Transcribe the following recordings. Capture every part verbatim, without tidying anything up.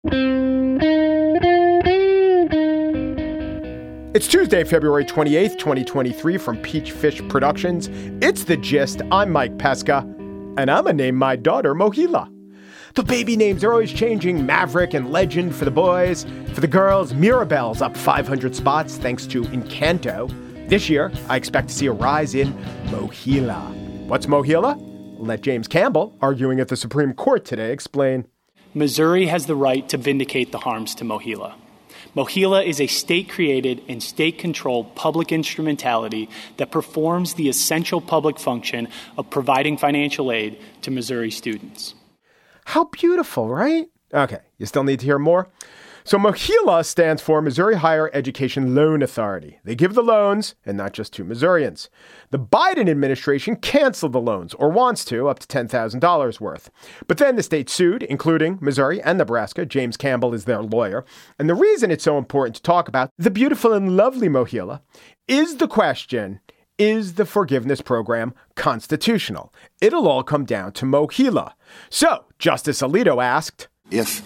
It's Tuesday, February twenty-eighth, twenty twenty-three from Peachfish Productions. It's The Gist. I'm Mike Pesca, and I'm going to name my daughter Mohila. The baby names are always changing. Maverick and Legend for the boys. For the girls, Mirabelle's up five hundred spots thanks to Encanto. This year, I expect to see a rise in Mohila. What's Mohila? Let James Campbell, arguing at the Supreme Court today, explain. Missouri has the right to vindicate the harms to Mohila. Mohila is a state-created and state-controlled public instrumentality that performs the essential public function of providing financial aid to Missouri students. How beautiful, right? Okay, you still need to hear more? So Mohila stands for Missouri Higher Education Loan Authority. They give the loans, and not just to Missourians. The Biden administration canceled the loans, or wants to, up to ten thousand dollars worth. But then the state sued, including Missouri and Nebraska. James Campbell is their lawyer. And the reason it's so important to talk about the beautiful and lovely Mohila is the question, is the forgiveness program constitutional? It'll all come down to Mohila. So Justice Alito asked, If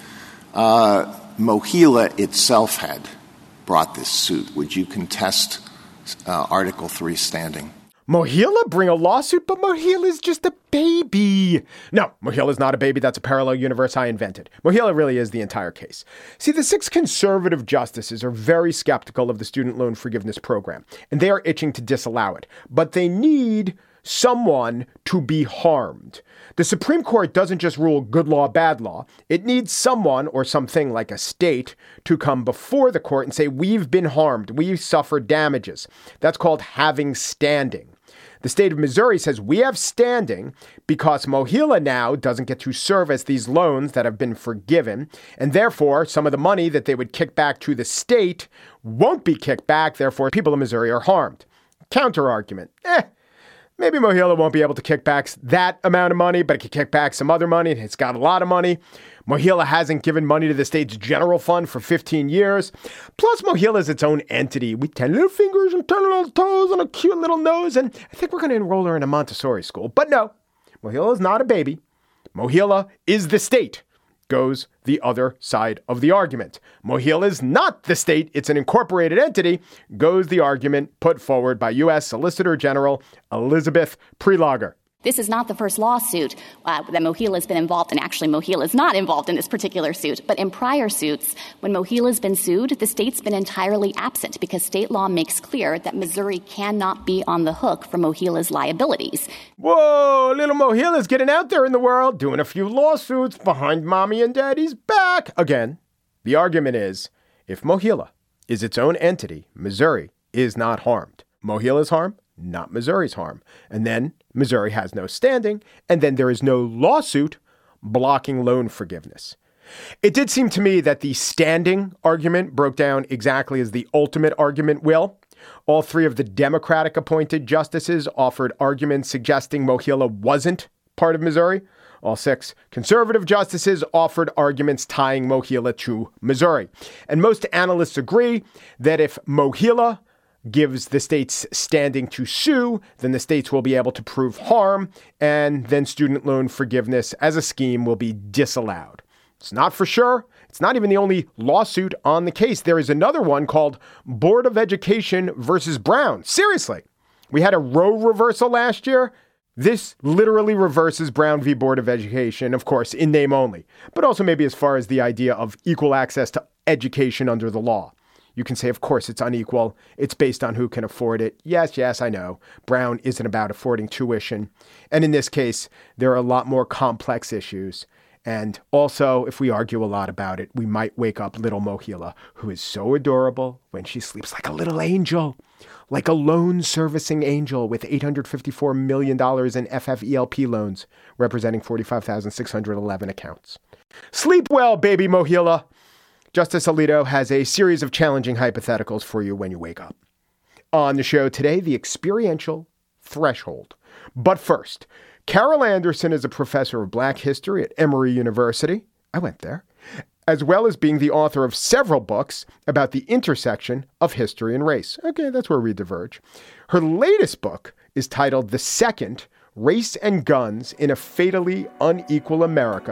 uh, Mohila itself had brought this suit, would you contest uh, Article three standing? Mohila bring a lawsuit, but Mohila is just a baby. No, Mohila is not a baby. That's a parallel universe I invented. Mohila really is the entire case. See, the six conservative justices are very skeptical of the student loan forgiveness program, and they are itching to disallow it. But they need someone to be harmed. The Supreme Court doesn't just rule good law, bad law. It needs someone or something like a state to come before the court and say, we've been harmed. We've suffered damages. That's called having standing. The state of Missouri says we have standing because Mohila now doesn't get to service these loans that have been forgiven. And therefore, some of the money that they would kick back to the state won't be kicked back. Therefore, people in Missouri are harmed. Counter argument. Eh. Maybe Mohila won't be able to kick back that amount of money, but it can kick back some other money. It's got a lot of money. Mohila hasn't given money to the state's general fund for fifteen years. Plus, Mohila is its own entity with ten little fingers and ten little toes and a cute little nose. And I think we're going to enroll her in a Montessori school. But no, Mohila is not a baby. Mohila is the state. Goes the other side of the argument. Mohila is not the state. It's an incorporated entity. Goes the argument put forward by U S Solicitor General Elizabeth Prelogar. This is not the first lawsuit uh, that Mohila has been involved in. Actually, Mohila is not involved in this particular suit. But in prior suits, when Mohila has been sued, the state's been entirely absent because state law makes clear that Missouri cannot be on the hook for Mohila's liabilities. Whoa, little Mohila's getting out there in the world, doing a few lawsuits behind mommy and daddy's back. Again, the argument is, if Mohila is its own entity, Missouri is not harmed. Mohila's harm, not Missouri's harm. And then Missouri has no standing, and then there is no lawsuit blocking loan forgiveness. It did seem to me that the standing argument broke down exactly as the ultimate argument will. All three of the Democratic appointed justices offered arguments suggesting Mohila wasn't part of Missouri. All six conservative justices offered arguments tying Mohila to Missouri. And most analysts agree that if Mohila gives the states standing to sue, then the states will be able to prove harm, and then student loan forgiveness as a scheme will be disallowed. It's not for sure. It's not even the only lawsuit on the case. There is another one called Board of Education versus Brown. Seriously, we had a Roe reversal last year. This literally reverses Brown v. Board of Education, of course, in name only, but also maybe as far as the idea of equal access to education under the law. You can say, of course, it's unequal. It's based on who can afford it. Yes, yes, I know. Brown isn't about affording tuition. And in this case, there are a lot more complex issues. And also, if we argue a lot about it, we might wake up little Mohila, who is so adorable when she sleeps like a little angel, like a loan servicing angel with eight hundred fifty-four million dollars in F F E L P loans, representing forty-five thousand six hundred eleven accounts. Sleep well, baby Mohila. Justice Alito has a series of challenging hypotheticals for you when you wake up. On the show today, the experiential threshold. But first, Carol Anderson is a professor of Black history at Emory University. I went there. As well as being the author of several books about the intersection of history and race. Okay, that's where we diverge. Her latest book is titled The Second, Race and Guns in a Fatally Unequal America,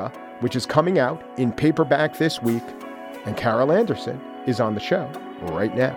which is coming out in paperback this week. And Carol Anderson is on the show right now.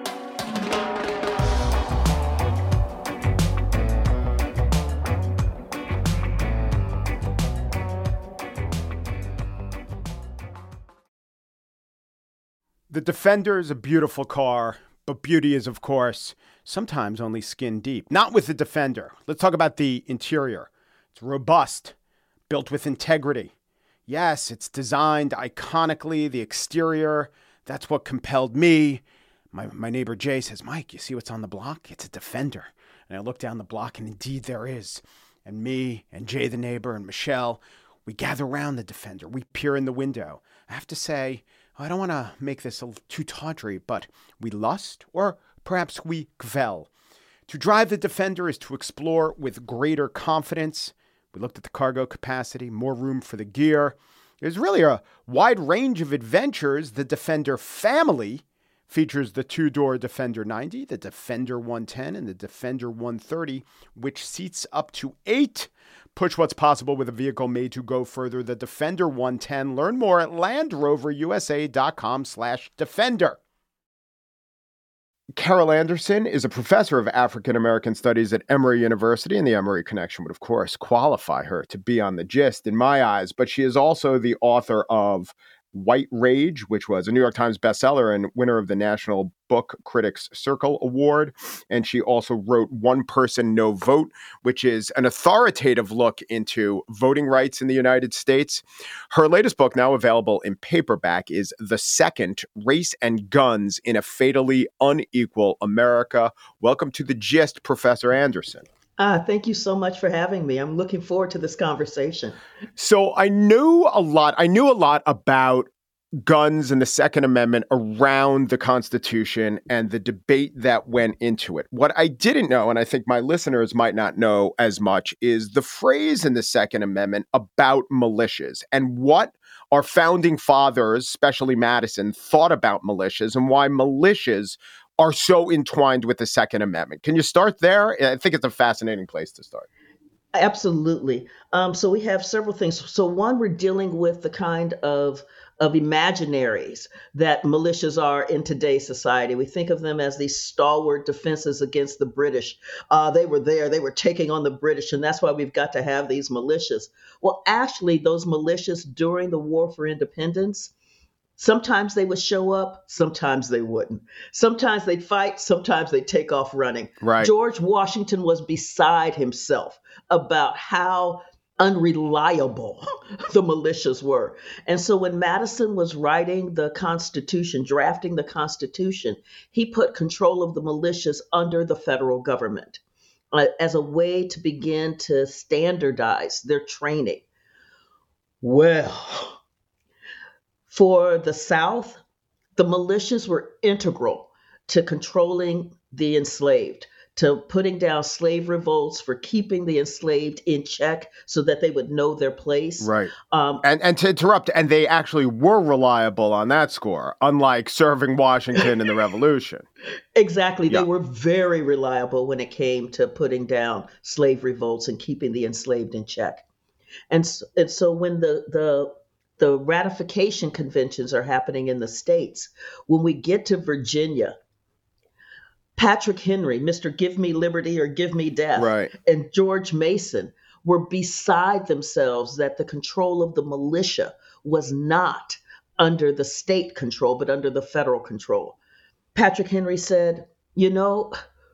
The Defender is a beautiful car, but beauty is, of course, sometimes only skin deep. Not with the Defender. Let's talk about the interior. It's robust, built with integrity. Yes, it's designed iconically. The exterior, that's what compelled me. My, my neighbor Jay says, Mike, you see what's on the block? It's a Defender. And I look down the block, and indeed there is. And me and Jay the neighbor and Michelle, we gather around the Defender. We peer in the window. I have to say, I don't want to make this a too tawdry, but we lust, or perhaps we kvel. To drive the Defender is to explore with greater confidence. We looked at the cargo capacity, more room for the gear. There's really a wide range of adventures. The Defender family features the two-door Defender ninety, the Defender one ten, and the Defender one thirty, which seats up to eight. Push what's possible with a vehicle made to go further. The Defender one ten. Learn more at LandRoverUSA.com slash Defender. Carol Anderson is a professor of African American Studies at Emory University, and the Emory connection would, of course, qualify her to be on The Gist in my eyes. But she is also the author of White Rage, which was a New York Times bestseller and winner of the National Book Critics Circle Award. And she also wrote One Person, No Vote, which is an authoritative look into voting rights in the United States. Her latest book, now available in paperback, is The Second, Race and Guns in a Fatally Unequal America. Welcome to The Gist, Professor Anderson. Ah, thank you so much for having me. I'm looking forward to this conversation. So I knew a lot. I knew a lot about guns and the Second Amendment around the Constitution and the debate that went into it. What I didn't know, and I think my listeners might not know as much, is the phrase in the Second Amendment about militias and what our founding fathers, especially Madison, thought about militias and why militias are so entwined with the Second Amendment. Can you start there? I think it's a fascinating place to start. Absolutely. Um, so we have several things. So one, we're dealing with the kind of of imaginaries that militias are in today's society. We think of them as these stalwart defenses against the British. Uh, they were there, they were taking on the British, and that's why we've got to have these militias. Well, actually, those militias during the War for Independence, sometimes they would show up, sometimes they wouldn't. Sometimes they'd fight, sometimes they'd take off running. Right. George Washington was beside himself about how unreliable the militias were. And so when Madison was writing the Constitution, drafting the Constitution, he put control of the militias under the federal government uh, as a way to begin to standardize their training. Well, for the South, the militias were integral to controlling the enslaved, to putting down slave revolts, for keeping the enslaved in check so that they would know their place. Right. Um, and, and to interrupt, and they actually were reliable on that score, unlike serving Washington in the Revolution. Exactly. Yeah. They were very reliable when it came to putting down slave revolts and keeping the enslaved in check. And, and so when the, the the ratification conventions are happening in the states, when we get to Virginia, Patrick Henry, Mister Give Me Liberty or Give Me Death, right, and George Mason were beside themselves that the control of the militia was not under the state control, but under the federal control. Patrick Henry said, you know,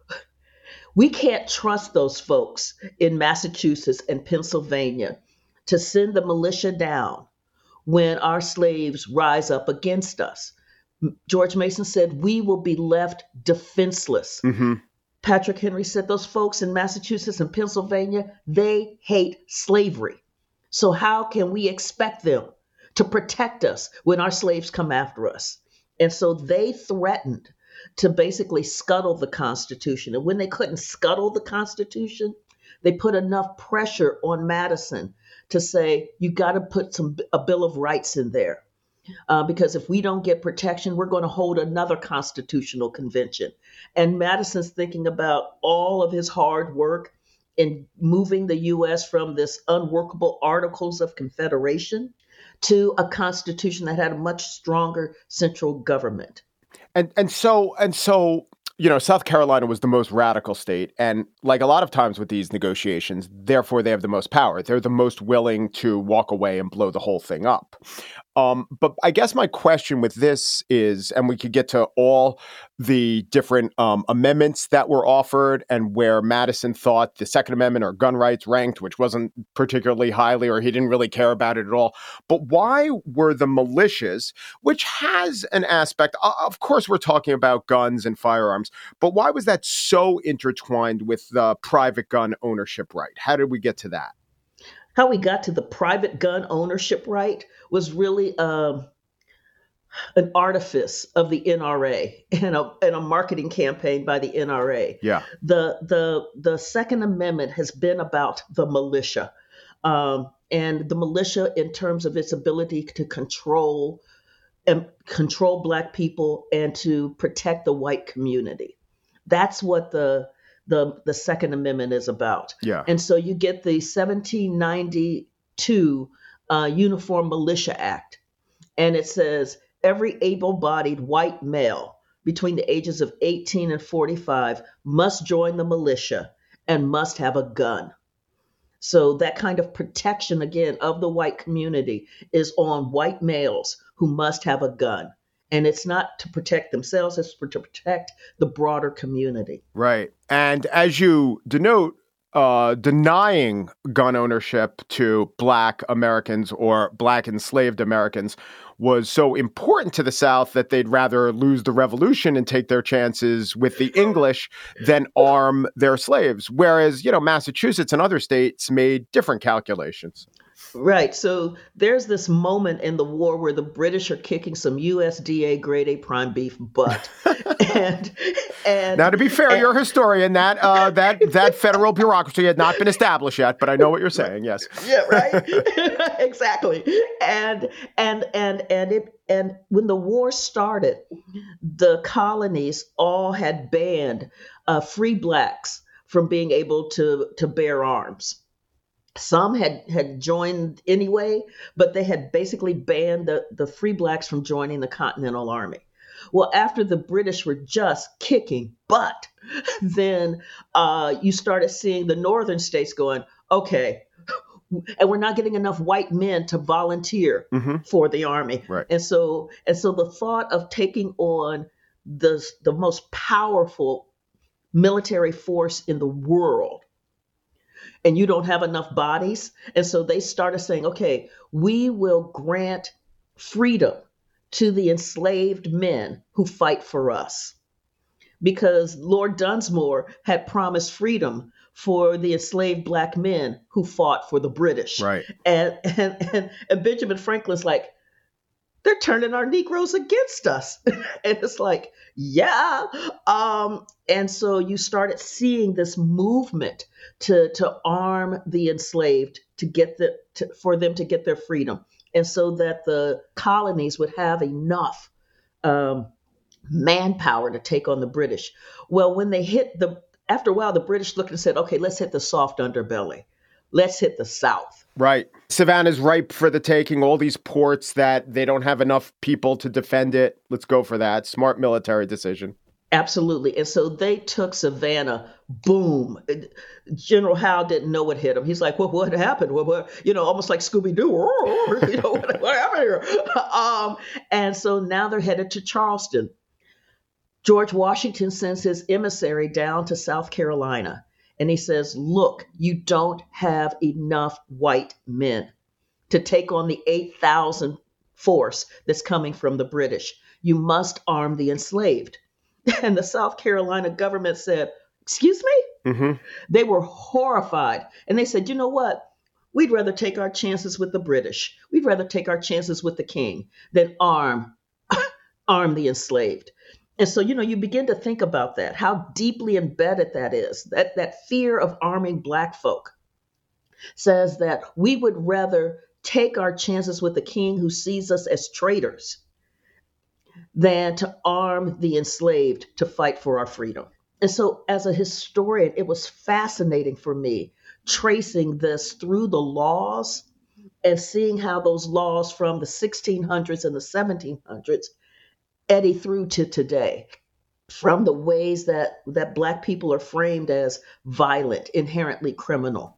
we can't trust those folks in Massachusetts and Pennsylvania to send the militia down when our slaves rise up against us. George Mason said, we will be left defenseless. Mm-hmm. Patrick Henry said, those folks in Massachusetts and Pennsylvania, they hate slavery. So how can we expect them to protect us when our slaves come after us? And so they threatened to basically scuttle the Constitution. And when they couldn't scuttle the Constitution, they put enough pressure on Madison to say, you got to put some a Bill of Rights in there. Uh, because if we don't get protection, we're going to hold another constitutional convention. And Madison's thinking about all of his hard work in moving the U S from this unworkable Articles of Confederation to a constitution that had a much stronger central government. And and so and so, you know, South Carolina was the most radical state. And like a lot of times with these negotiations, therefore they have the most power. They're the most willing to walk away and blow the whole thing up. Um, but I guess my question with this is, and we could get to all the different um, amendments that were offered and where Madison thought the Second Amendment or gun rights ranked, which wasn't particularly highly, or he didn't really care about it at all. But why were the militias, which has an aspect, of course, we're talking about guns and firearms, but why was that so intertwined with the private gun ownership right? How did we get to that? How we got to the private gun ownership right was really um, an artifice of the N R A and a, and a marketing campaign by the N R A. Yeah. The the the Second Amendment has been about the militia, um, and the militia in terms of its ability to control and control Black people and to protect the white community. That's what the the the Second Amendment is about. Yeah. And so you get the seventeen ninety-two uh, Uniform Militia Act, and it says every able-bodied white male between the ages of eighteen and forty-five must join the militia and must have a gun. So that kind of protection, again, of the white community is on white males who must have a gun. And it's not to protect themselves, it's to protect the broader community. Right. And as you denote, uh, denying gun ownership to Black Americans or Black enslaved Americans was so important to the South that they'd rather lose the revolution and take their chances with the English than arm their slaves. Whereas, you know, Massachusetts and other states made different calculations. Right. So there's this moment in the war where the British are kicking some U S D A grade A prime beef butt. and and now, to be fair, and, you're a historian. That uh, that that federal bureaucracy had not been established yet, but I know what you're saying. Yes. Yeah. Right. Exactly. And and and and it and when the war started, the colonies all had banned uh, free Blacks from being able to to bear arms. Some had, had joined anyway, but they had basically banned the, the free Blacks from joining the Continental Army. Well, after the British were just kicking butt, then uh, you started seeing the northern states going, okay, and we're not getting enough white men to volunteer mm-hmm. for the army. Right. And so and so the thought of taking on the, the most powerful military force in the world, and you don't have enough bodies. And so they started saying, okay, we will grant freedom to the enslaved men who fight for us. Because Lord Dunsmore had promised freedom for the enslaved Black men who fought for the British. Right. And, and, and, and Benjamin Franklin's like, they're turning our Negroes against us. And it's like, yeah. Um, and so you started seeing this movement to, to arm the enslaved to get the, to, for them to get their freedom. And so that the colonies would have enough um, manpower to take on the British. Well, when they hit the, after a while, the British looked and said, okay, let's hit the soft underbelly. Let's hit the South. Right. Savannah's ripe for the taking. All these ports that they don't have enough people to defend it. Let's go for that. Smart military decision. Absolutely. And so they took Savannah. Boom. General Howe didn't know what hit him. He's like, well, what happened? Well, what, you know, almost like Scooby-Doo. You know, what, what happened here? Um, and so now they're headed to Charleston. George Washington sends his emissary down to South Carolina. And he says, look, you don't have enough white men to take on the eight thousand force that's coming from the British. You must arm the enslaved. And the South Carolina government said, excuse me? Mm-hmm. They were horrified. And they said, you know what? We'd rather take our chances with the British. We'd rather take our chances with the king than arm, arm the enslaved. And so, you know, you begin to think about that, how deeply embedded that is, that, that fear of arming Black folk says that we would rather take our chances with the king who sees us as traitors than to arm the enslaved to fight for our freedom. And so as a historian, it was fascinating for me tracing this through the laws and seeing how those laws from the sixteen hundreds and the seventeen hundreds eddy through to today, from the ways that, that Black people are framed as violent, inherently criminal.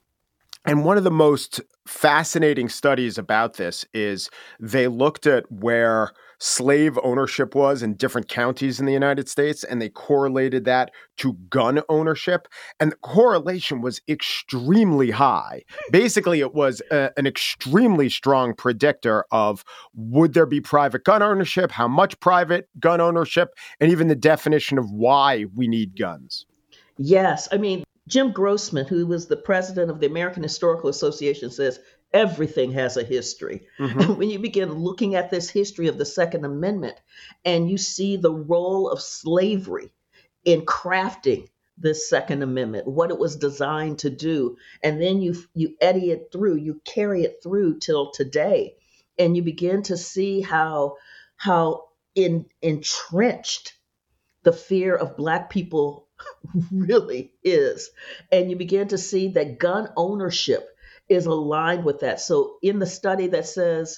And one of the most fascinating studies about this is they looked at where slave ownership was in different counties in the United States, and they correlated that to gun ownership. And the correlation was extremely high. Basically, it was a, an extremely strong predictor of would there be private gun ownership, how much private gun ownership, and even the definition of why we need guns. Yes. I mean, Jim Grossman, who was the president of the American Historical Association, says everything has a history. Mm-hmm. And when you begin looking at this history of the Second Amendment and you see the role of slavery in crafting this Second Amendment, what it was designed to do, and then you you eddy it through, you carry it through till today, and you begin to see how how in, entrenched the fear of Black people really is. And you begin to see that gun ownership is aligned with that. So in the study that says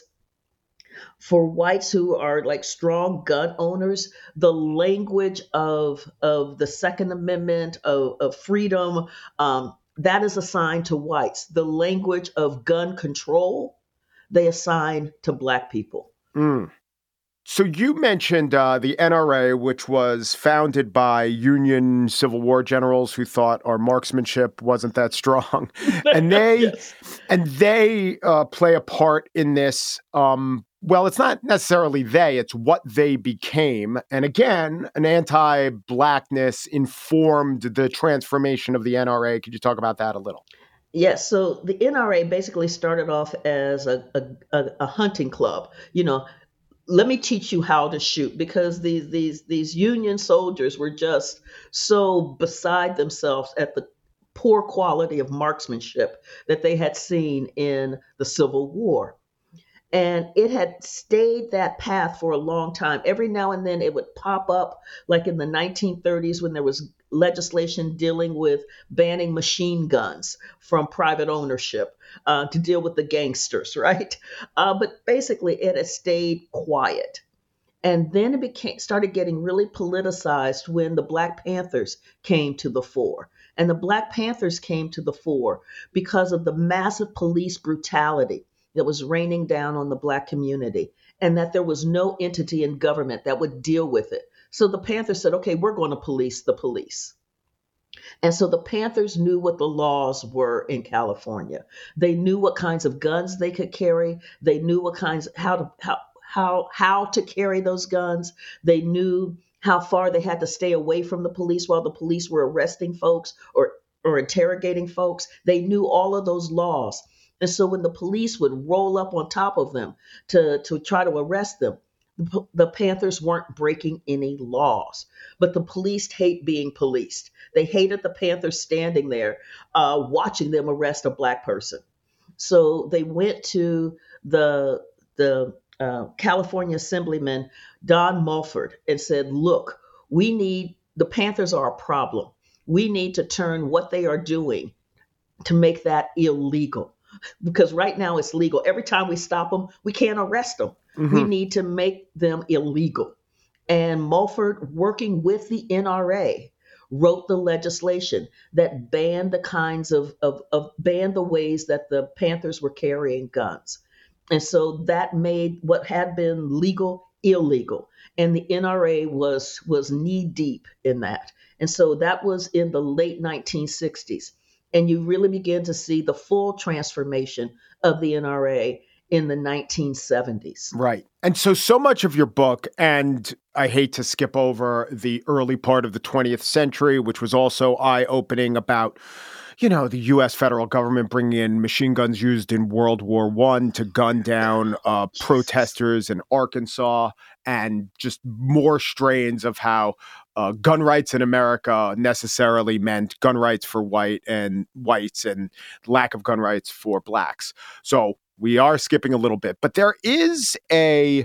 for whites who are like strong gun owners, the language of, of the Second Amendment, of, of freedom, um, that is assigned to whites. The language of gun control, they assign to Black people. Mm. So you mentioned uh, the N R A, which was founded by Union Civil War generals who thought our marksmanship wasn't that strong, and they yes. and they uh, play a part in this. Um, well, it's not necessarily they; it's what they became. And again, an anti-Blackness informed the transformation of the N R A. Could you talk about that a little? Yes. So the N R A basically started off as a a, a hunting club. You know. Let me teach you how to shoot, because these these these Union soldiers were just so beside themselves at the poor quality of marksmanship that they had seen in the Civil War. And it had stayed that path for a long time. Every now and then it would pop up, like in the nineteen thirties when there was legislation dealing with banning machine guns from private ownership uh, to deal with the gangsters, right? Uh, but basically it had stayed quiet. And then it became started getting really politicized when the Black Panthers came to the fore. And the Black Panthers came to the fore because of the massive police brutality that was raining down on the Black community, and that there was no entity in government that would deal with it. So the Panthers said, okay, we're going to police the police. And so the Panthers knew what the laws were in California. They knew what kinds of guns they could carry. They knew what kinds, how to, how, how, how to carry those guns. They knew how far they had to stay away from the police while the police were arresting folks or, or interrogating folks. They knew all of those laws. And so when the police would roll up on top of them to, to try to arrest them, the Panthers weren't breaking any laws. But the police hate being policed. They hated the Panthers standing there uh, watching them arrest a Black person. So they went to the, the uh, California Assemblyman, Don Mulford, and said, look, we need, the Panthers are a problem. We need to turn what they are doing to make that illegal. Because right now it's legal. Every time we stop them, we can't arrest them. Mm-hmm. We need to make them illegal. And Mulford, working with the N R A, wrote the legislation that banned the kinds of, of, of banned the ways that the Panthers were carrying guns. And so that made what had been legal illegal. And the N R A was, was knee deep in that. And so that was in the late nineteen sixties. And you really begin to see the full transformation of the N R A in the nineteen seventies. Right. And so, so much of your book, and I hate to skip over the early part of the twentieth century, which was also eye-opening about, you know, the U S federal government bringing in machine guns used in World War One to gun down uh, protesters in Arkansas, and just more strains of how uh, gun rights in America necessarily meant gun rights for white and whites and lack of gun rights for Blacks. So we are skipping a little bit, but there is a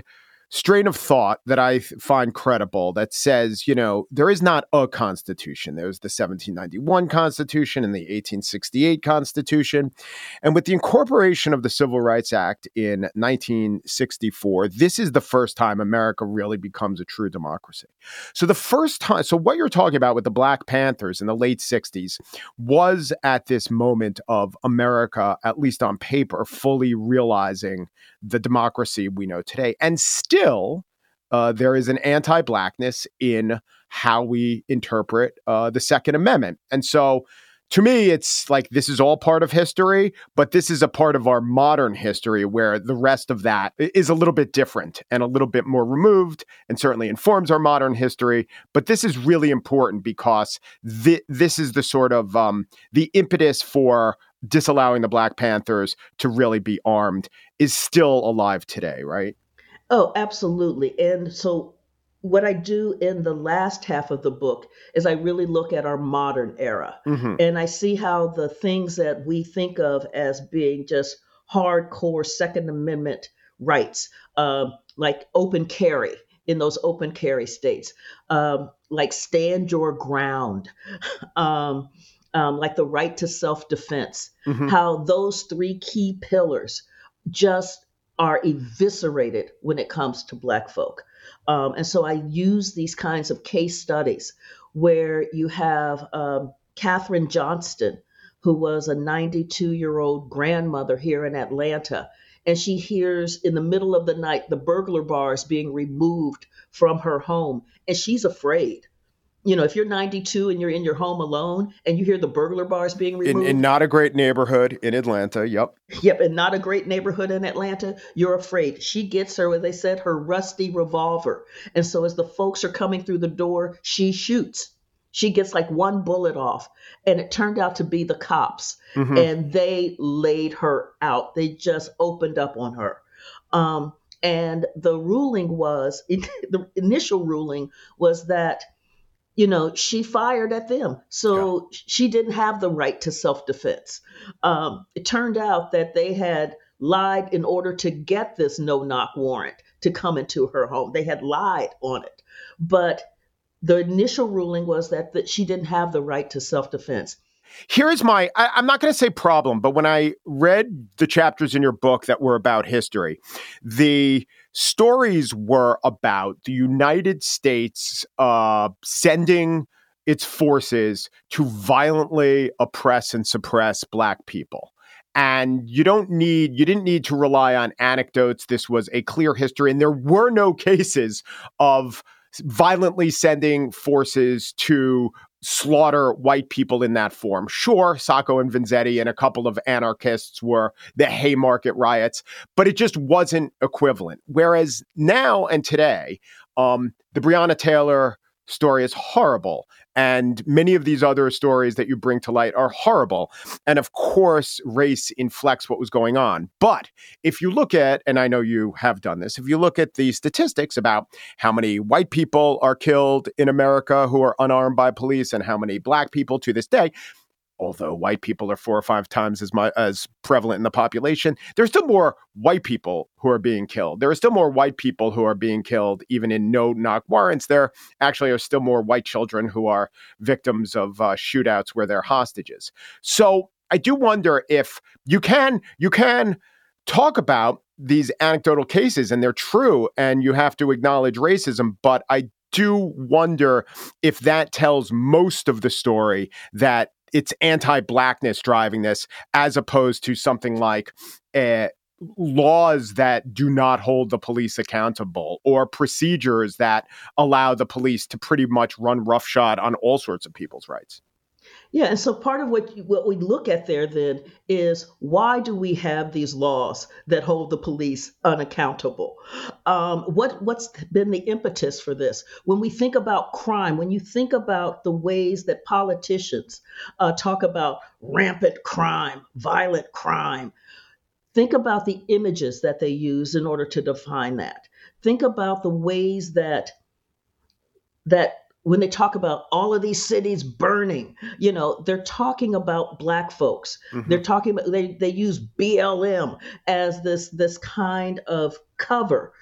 strain of thought that I find credible that says, you know, there is not a constitution. There's the seventeen ninety-one Constitution and the eighteen sixty-eight Constitution. And with the incorporation of the Civil Rights Act in nineteen sixty-four, this is the first time America really becomes a true democracy. So the first time, so what you're talking about with the Black Panthers in the late sixties was at this moment of America, at least on paper, fully realizing the democracy we know today. And still, uh, there is an anti-Blackness in how we interpret uh, the Second Amendment. And so to me, it's like this is all part of history, but this is a part of our modern history where the rest of that is a little bit different and a little bit more removed and certainly informs our modern history. But this is really important because th- this is the sort of um, the impetus for disallowing the Black Panthers to really be armed is still alive today, right? Oh, absolutely. And so what I do in the last half of the book is I really look at our modern era. Mm-hmm. And I see how the things that we think of as being just hardcore Second Amendment rights, um, like open carry in those open carry states, um, like stand your ground, um, um, like the right to self-defense, mm-hmm. how those three key pillars just are eviscerated when it comes to Black folk. Um, and so I use these kinds of case studies where you have um, Katherine Johnston, who was a ninety-two-year-old grandmother here in Atlanta, and she hears in the middle of the night the burglar bars being removed from her home, and she's afraid. You know, if you're ninety-two and you're in your home alone and you hear the burglar bars being removed. In, in not a great neighborhood in Atlanta, yep. Yep, and not a great neighborhood in Atlanta, you're afraid. She gets her, as they said, her rusty revolver. And so as the folks are coming through the door, she shoots. She gets like one bullet off. And it turned out to be the cops. Mm-hmm. And they laid her out. They just opened up on her. Um, and the ruling was, the initial ruling was that, you know, she fired at them. So yeah. She didn't have the right to self-defense. Um, it turned out that they had lied in order to get this no-knock warrant to come into her home. They had lied on it. But the initial ruling was that, that she didn't have the right to self-defense. Here's my, I, I'm not going to say problem, but when I read the chapters in your book that were about history, the stories were about the United States uh, sending its forces to violently oppress and suppress Black people. And you don't need, you didn't need to rely on anecdotes. This was a clear history, and there were no cases of violently sending forces to slaughter white people in that form. Sure, Sacco and Vanzetti and a couple of anarchists were the Haymarket riots, but it just wasn't equivalent. Whereas now and today, um, the Breonna Taylor story is horrible. And many of these other stories that you bring to light are horrible. And of course, race inflects what was going on. But if you look at, and I know you have done this, if you look at the statistics about how many white people are killed in America who are unarmed by police and how many Black people to this day, although white people are four or five times as much as prevalent in the population, there's still more white people who are being killed. There are still more white people who are being killed, even in no-knock warrants. There actually are still more white children who are victims of uh, shootouts where they're hostages. So I do wonder if you can you can talk about these anecdotal cases, and they're true, and you have to acknowledge racism, but I do wonder if that tells most of the story that it's anti-Blackness driving this, as opposed to something like uh, laws that do not hold the police accountable or procedures that allow the police to pretty much run roughshod on all sorts of people's rights. Yeah, and so part of what you, what we look at there then is, why do we have these laws that hold the police unaccountable? Um, what what's been the impetus for this? When we think about crime, when you think about the ways that politicians uh, talk about rampant crime, violent crime, think about the images that they use in order to define that. Think about the ways that that when they talk about all of these cities burning, you know, they're talking about Black folks. Mm-hmm. They're talking about, they, they use B L M as this, this kind of cover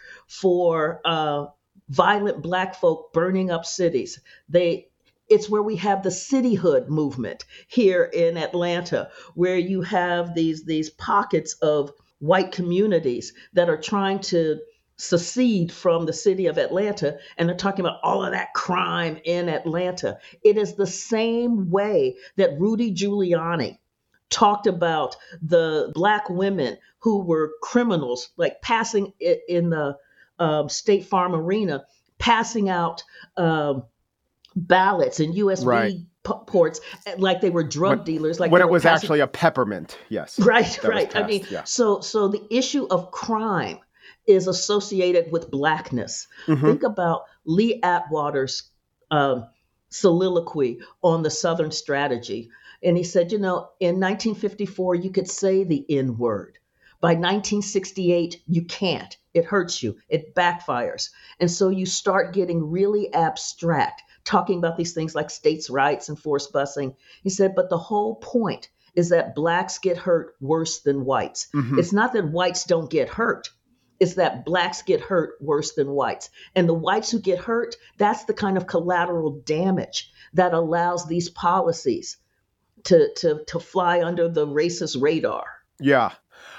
for uh, violent Black folk burning up cities. They, it's where we have the cityhood movement here in Atlanta, where you have these, these pockets of white communities that are trying to secede from the city of Atlanta, and they're talking about all of that crime in Atlanta. It is the same way that Rudy Giuliani talked about the Black women who were criminals, like passing it in the um, State Farm Arena, passing out um, ballots and U S B right. p- ports like they were drug when, dealers. Like when it was passing... actually a peppermint, yes. Right, right. Passed, I mean, yeah. so so the issue of crime is associated with Blackness. Mm-hmm. Think about Lee Atwater's um, soliloquy on the Southern strategy. And he said, you know, in nineteen fifty-four, you could say the N word. By nineteen sixty-eight, you can't. It hurts you. It backfires. And so you start getting really abstract, talking about these things like states' rights and forced busing. He said, but the whole point is that Blacks get hurt worse than whites. Mm-hmm. It's not that whites don't get hurt. It's that Blacks get hurt worse than whites. And the whites who get hurt, that's the kind of collateral damage that allows these policies to, to, to fly under the racist radar. Yeah.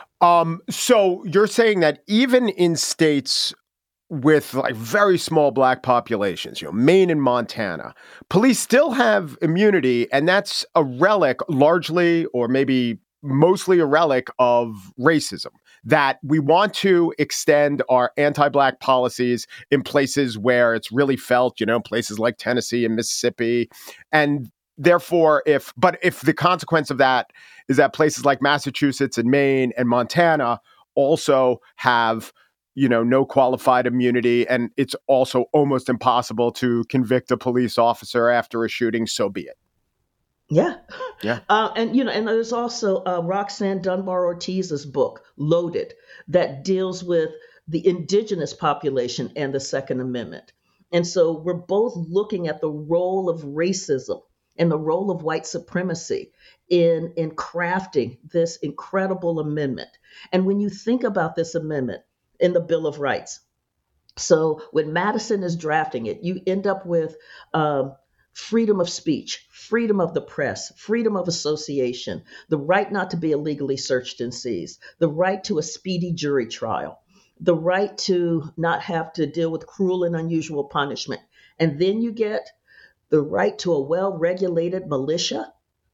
Um, so you're saying that even in states with like very small Black populations, you know, Maine and Montana, police still have immunity, and that's a relic largely, or maybe mostly a relic of racism, that we want to extend our anti-Black policies in places where it's really felt, you know, places like Tennessee and Mississippi. And therefore, if, but if the consequence of that is that places like Massachusetts and Maine and Montana also have, you know, no qualified immunity, and it's also almost impossible to convict a police officer after a shooting, so be it. Yeah. Yeah. Uh, and, you know, and there's also uh, Roxanne Dunbar Ortiz's book, Loaded, that deals with the indigenous population and the Second Amendment. And so we're both looking at the role of racism and the role of white supremacy in, in crafting this incredible amendment. And when you think about this amendment in the Bill of Rights, so when Madison is drafting it, you end up with um, freedom of speech, freedom of the press, freedom of association, the right not to be illegally searched and seized, the right to a speedy jury trial, the right to not have to deal with cruel and unusual punishment. And then you get the right to a well-regulated militia.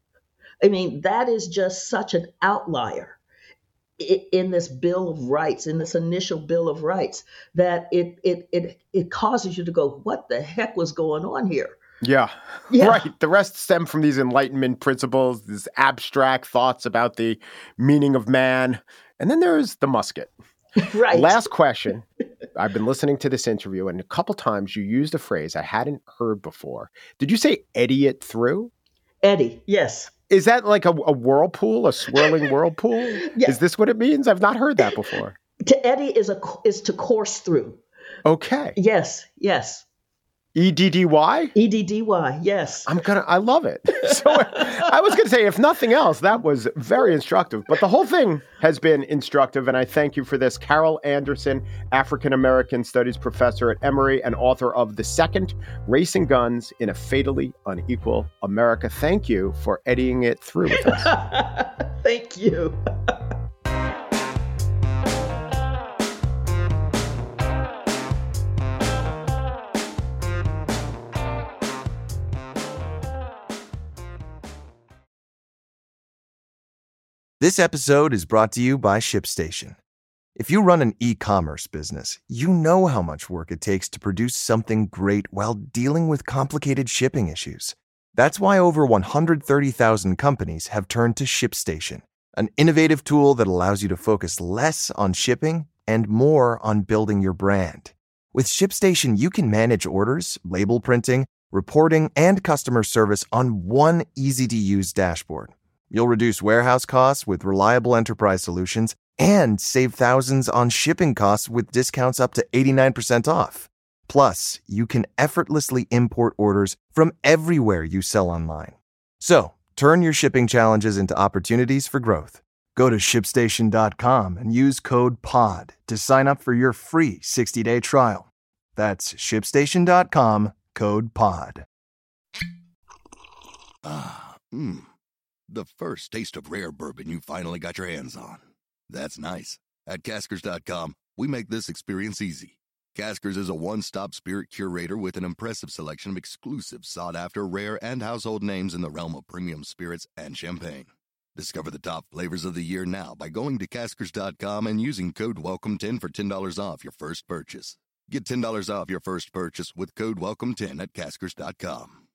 I mean, that is just such an outlier in this Bill of Rights, in this initial Bill of Rights, that it it it it causes you to go, what the heck was going on here? Yeah. yeah, right. The rest stem from these Enlightenment principles, these abstract thoughts about the meaning of man. And then there's the musket. Right. Last question. I've been listening to this interview, and a couple times you used a phrase I hadn't heard before. Did you say eddy it through? Eddy, yes. Is that like a, a whirlpool, a swirling whirlpool? Yeah. Is this what it means? I've not heard that before. To eddy is a is to course through. Okay. Yes, yes. E D D Y? E D D Y, yes. I'm gonna, I love it. So I was gonna say, if nothing else, that was very instructive, but the whole thing has been instructive, and I thank you for this. Carol Anderson, African-American Studies professor at Emory and author of The Second, Race and Guns in a Fatally Unequal America. Thank you for eddying it through with us. Thank you. This episode is brought to you by ShipStation. If you run an e-commerce business, you know how much work it takes to produce something great while dealing with complicated shipping issues. That's why over one hundred thirty thousand companies have turned to ShipStation, an innovative tool that allows you to focus less on shipping and more on building your brand. With ShipStation, you can manage orders, label printing, reporting, and customer service on one easy-to-use dashboard. You'll reduce warehouse costs with reliable enterprise solutions and save thousands on shipping costs with discounts up to eighty-nine percent off. Plus, you can effortlessly import orders from everywhere you sell online. So, turn your shipping challenges into opportunities for growth. Go to ship station dot com and use code P O D to sign up for your free sixty-day trial. That's ship station dot com, code P O D. Ah, mmm. The first taste of rare bourbon you finally got your hands on. That's nice. At Caskers dot com, we make this experience easy. Caskers is a one-stop spirit curator with an impressive selection of exclusive, sought-after, rare, and household names in the realm of premium spirits and champagne. Discover the top flavors of the year now by going to Caskers dot com and using code welcome ten for ten dollars off your first purchase. Get ten dollars off your first purchase with code welcome ten at Caskers dot com.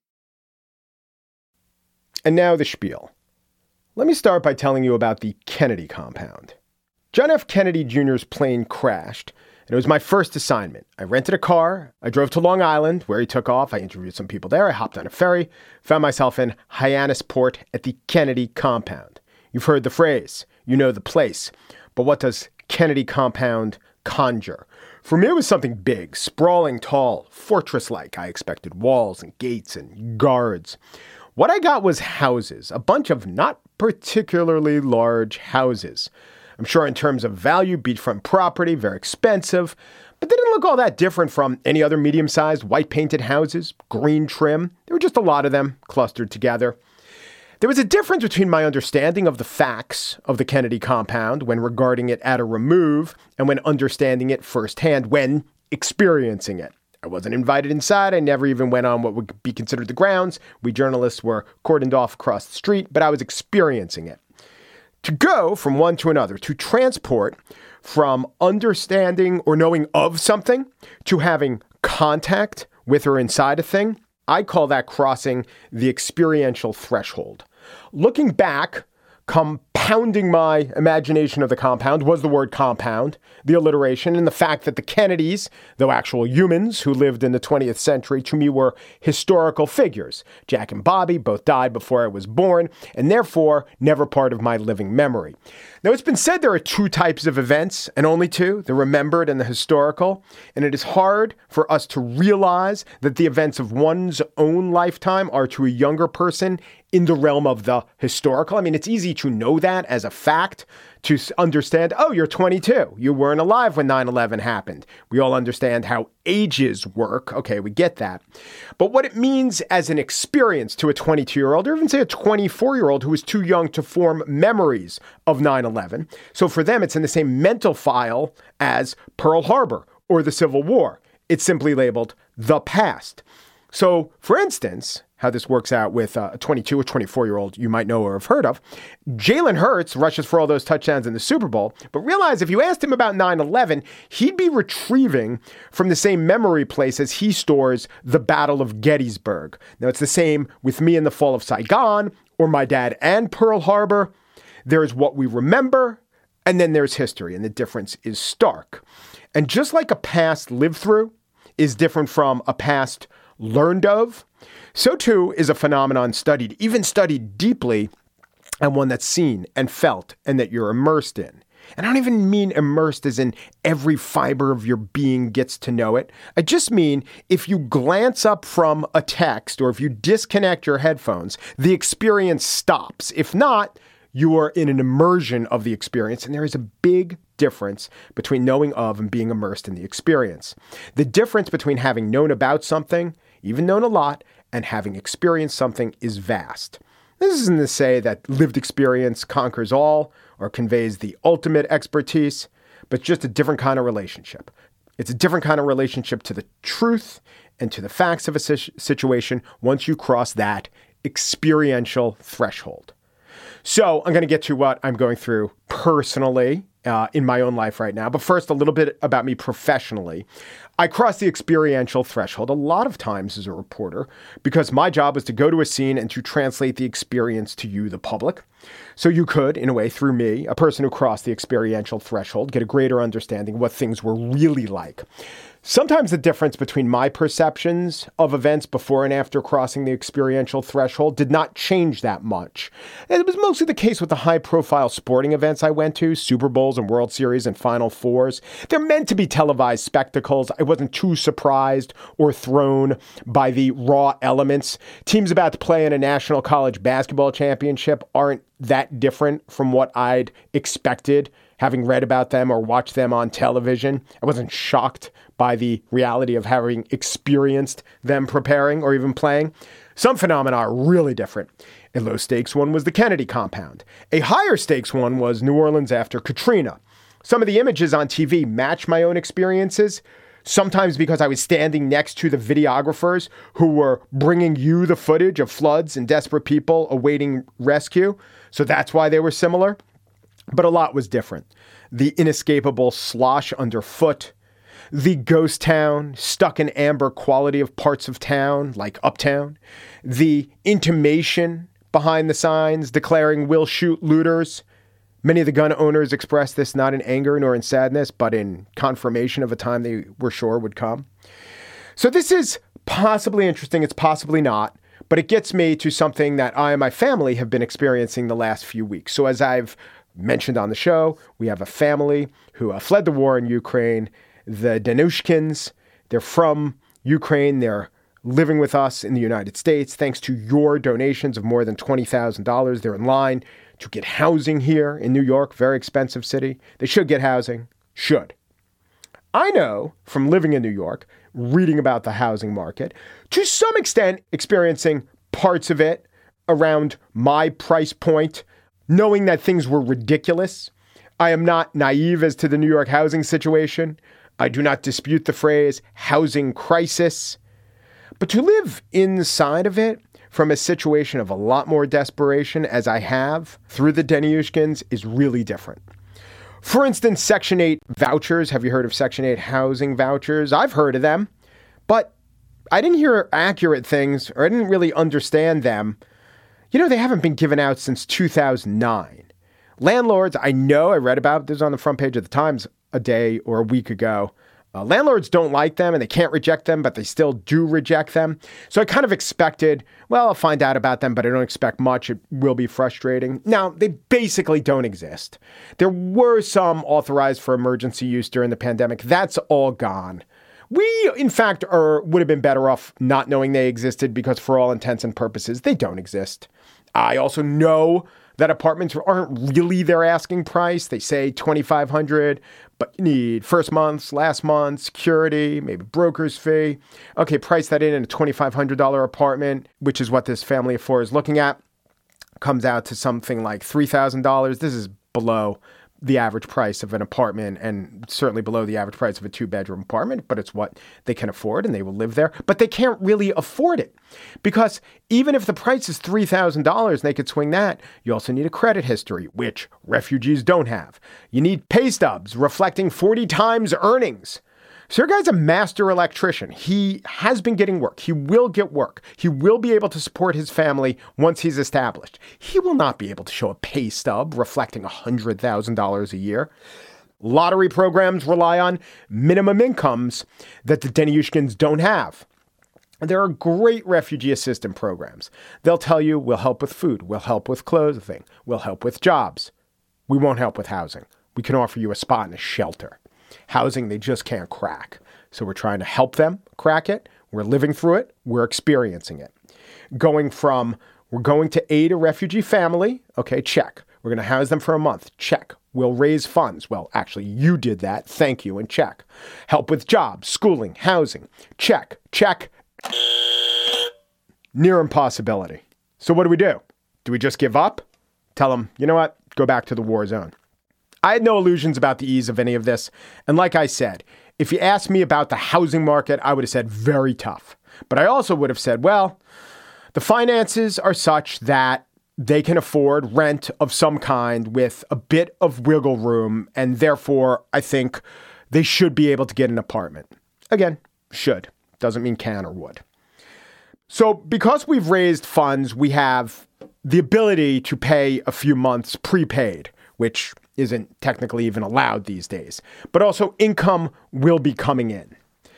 And now the spiel. Let me start by telling you about the Kennedy compound. John F. Kennedy Junior's plane crashed, and it was my first assignment. I rented a car. I drove to Long Island, where he took off. I interviewed some people there. I hopped on a ferry, found myself in Hyannisport at the Kennedy compound. You've heard the phrase. You know the place. But what does Kennedy compound conjure? For me, it was something big, sprawling, tall, fortress-like. I expected walls and gates and guards. What I got was houses, a bunch of not particularly large houses. I'm sure in terms of value, beachfront property, very expensive, but they didn't look all that different from any other medium-sized white painted houses, green trim. There were just a lot of them clustered together. There was a difference between my understanding of the facts of the Kennedy compound when regarding it at a remove and when understanding it firsthand, when experiencing it. I wasn't invited inside. I never even went on what would be considered the grounds. We journalists were cordoned off across the street, but I was experiencing it. To go from one to another, to transport from understanding or knowing of something to having contact with or inside a thing, I call that crossing the experiential threshold. Looking back, compounding my imagination of the compound was the word compound, the alliteration, and the fact that the Kennedys, though actual humans who lived in the twentieth century, to me were historical figures. Jack and Bobby both died before I was born, and therefore never part of my living memory. Now, it's been said there are two types of events, and only two, the remembered and the historical, and it is hard for us to realize that the events of one's own lifetime are to a younger person in the realm of the historical. I mean, it's easy to know that as a fact, to understand, oh, you're twenty-two. You weren't alive when nine eleven happened. We all understand how ages work. Okay, we get that. But what it means as an experience to a twenty-two-year-old, or even say a twenty-four-year-old who is too young to form memories of nine eleven. So for them, it's in the same mental file as Pearl Harbor or the Civil War. It's simply labeled the past. So, for instance, how this works out with a twenty-two or twenty-four-year-old you might know or have heard of, Jalen Hurts rushes for all those touchdowns in the Super Bowl, but realize if you asked him about nine eleven, he'd be retrieving from the same memory place as he stores the Battle of Gettysburg. Now, it's the same with me in the fall of Saigon, or my dad and Pearl Harbor. There's what we remember, and then there's history, and the difference is stark. And just like a past lived through is different from a past learned of, so too is a phenomenon studied, even studied deeply, and one that's seen and felt and that you're immersed in. And I don't even mean immersed as in every fiber of your being gets to know it. I just mean if you glance up from a text or if you disconnect your headphones, the experience stops. If not, you are in an immersion of the experience, and there is a big difference between knowing of and being immersed in the experience. The difference between having known about something, even known a lot, and having experienced something is vast. This isn't to say that lived experience conquers all or conveys the ultimate expertise, but just a different kind of relationship. It's a different kind of relationship to the truth and to the facts of a situation once you cross that experiential threshold. So I'm going to get to what I'm going through personally uh, in my own life right now. But first, a little bit about me professionally. I cross the experiential threshold a lot of times as a reporter because my job was to go to a scene and to translate the experience to you, the public. So you could, in a way, through me, a person who crossed the experiential threshold, get a greater understanding of what things were really like. Sometimes the difference between my perceptions of events before and after crossing the experiential threshold did not change that much. And it was mostly the case with the high-profile sporting events I went to, Super Bowls and World Series and Final Fours. They're meant to be televised spectacles. I wasn't too surprised or thrown by the raw elements. Teams about to play in a national college basketball championship aren't that different from what I'd expected, having read about them or watched them on television. I wasn't shocked by the reality of having experienced them preparing or even playing. Some phenomena are really different. A low-stakes one was the Kennedy compound. A higher-stakes one was New Orleans after Katrina. Some of the images on T V match my own experiences, sometimes because I was standing next to the videographers who were bringing you the footage of floods and desperate people awaiting rescue. So that's why they were similar. But a lot was different. The inescapable slosh underfoot, the ghost town, stuck in amber quality of parts of town, like Uptown, the intimation behind the signs declaring we'll shoot looters. Many of the gun owners expressed this not in anger nor in sadness, but in confirmation of a time they were sure would come. So this is possibly interesting. It's possibly not, but it gets me to something that I and my family have been experiencing the last few weeks. So as I've mentioned on the show, we have a family who uh, fled the war in Ukraine. The Danushkins, they're from Ukraine. They're living with us in the United States. Thanks to your donations of more than twenty thousand dollars, they're in line to get housing here in New York, very expensive city. They should get housing. Should. I know from living in New York, reading about the housing market, to some extent experiencing parts of it around my price point, knowing that things were ridiculous. I am not naive as to the New York housing situation. I do not dispute the phrase housing crisis. But to live inside of it from a situation of a lot more desperation, as I have through the Danushkins, is really different. For instance, Section eight vouchers. Have you heard of Section eight housing vouchers? I've heard of them, but I didn't hear accurate things, or I didn't really understand them. You know, they haven't been given out since two thousand nine. Landlords, I know, I read about this on the front page of the Times a day or a week ago. Uh, landlords don't like them and they can't reject them, but they still do reject them. So I kind of expected, well, I'll find out about them, but I don't expect much. It will be frustrating. Now, they basically don't exist. There were some authorized for emergency use during the pandemic. That's all gone. We, in fact, are would have been better off not knowing they existed because for all intents and purposes, they don't exist. I also know that apartments aren't really their asking price. They say twenty-five hundred dollars, but you need first month's, last month's, security, maybe broker's fee. Okay, price that in in a twenty-five hundred dollars apartment, which is what this family of four is looking at, comes out to something like three thousand dollars. This is below the average price of an apartment and certainly below the average price of a two-bedroom apartment, but it's what they can afford and they will live there. But they can't really afford it because even if the price is three thousand dollars and they could swing that, you also need a credit history, which refugees don't have. You need pay stubs reflecting forty times earnings. So your guy's a master electrician. He has been getting work. He will get work. He will be able to support his family once he's established. He will not be able to show a pay stub reflecting one hundred thousand dollars a year. Lottery programs rely on minimum incomes that the Danushkins don't have. There are great refugee assistance programs. They'll tell you, we'll help with food, we'll help with clothing, we'll help with jobs. We won't help with housing. We can offer you a spot in a shelter. Housing, they just can't crack. So we're trying to help them crack it. We're living through it. We're experiencing it. Going from, we're going to aid a refugee family. Okay, check. We're going to house them for a month. Check. We'll raise funds. Well, actually, you did that. Thank you. And check. Help with jobs, schooling, housing. Check. Check. Near impossibility. So what do we do? Do we just give up? Tell them, you know what? Go back to the war zone. I had no illusions about the ease of any of this. And like I said, if you asked me about the housing market, I would have said very tough. But I also would have said, well, the finances are such that they can afford rent of some kind with a bit of wiggle room. And therefore, I think they should be able to get an apartment. Again, should. Doesn't mean can or would. So because we've raised funds, we have the ability to pay a few months prepaid, which isn't technically even allowed these days. But also income will be coming in.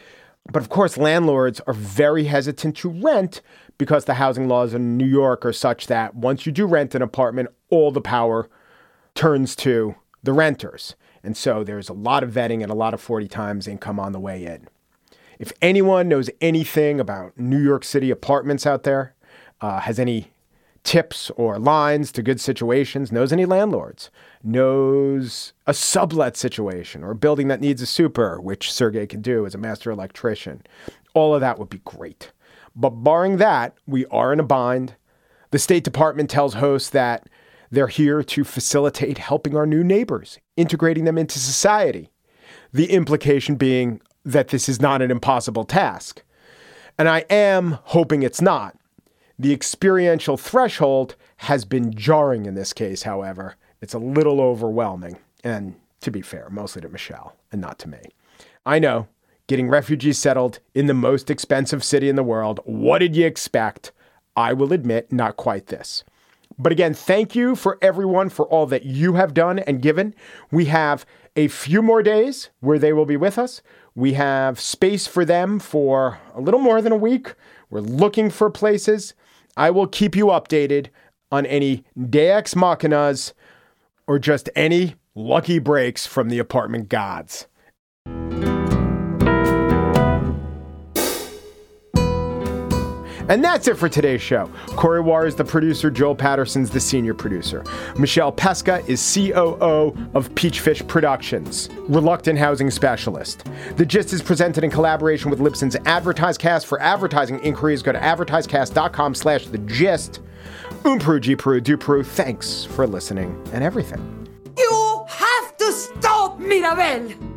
But of course, landlords are very hesitant to rent because the housing laws in New York are such that once you do rent an apartment, all the power turns to the renters. And so there's a lot of vetting and a lot of forty times income on the way in. If anyone knows anything about New York City apartments out there, uh, has any tips or lines to good situations, knows any landlords, knows a sublet situation or a building that needs a super, which Sergey can do as a master electrician, all of that would be great. But barring that, we are in a bind. The State Department tells hosts that they're here to facilitate helping our new neighbors, integrating them into society. The implication being that this is not an impossible task. And I am hoping it's not. The experiential threshold has been jarring in this case, however. It's a little overwhelming. And to be fair, mostly to Michelle and not to me. I know, getting refugees settled in the most expensive city in the world. What did you expect? I will admit, not quite this. But again, thank you for everyone for all that you have done and given. We have a few more days where they will be with us. We have space for them for a little more than a week. We're looking for places. I will keep you updated on any Deus Machinas or just any lucky breaks from the apartment gods. And that's it for today's show. Corey War is the producer. Joel Patterson's the senior producer. Michelle Pesca is C O O of Peachfish Productions, reluctant housing specialist. The Gist is presented in collaboration with Libsyn's AdvertiseCast. For advertising inquiries, go to advertisecast.com slash the gist. Um Peru, G Peru, Du Peru. Thanks for listening and everything. You have to stop, Mirabel!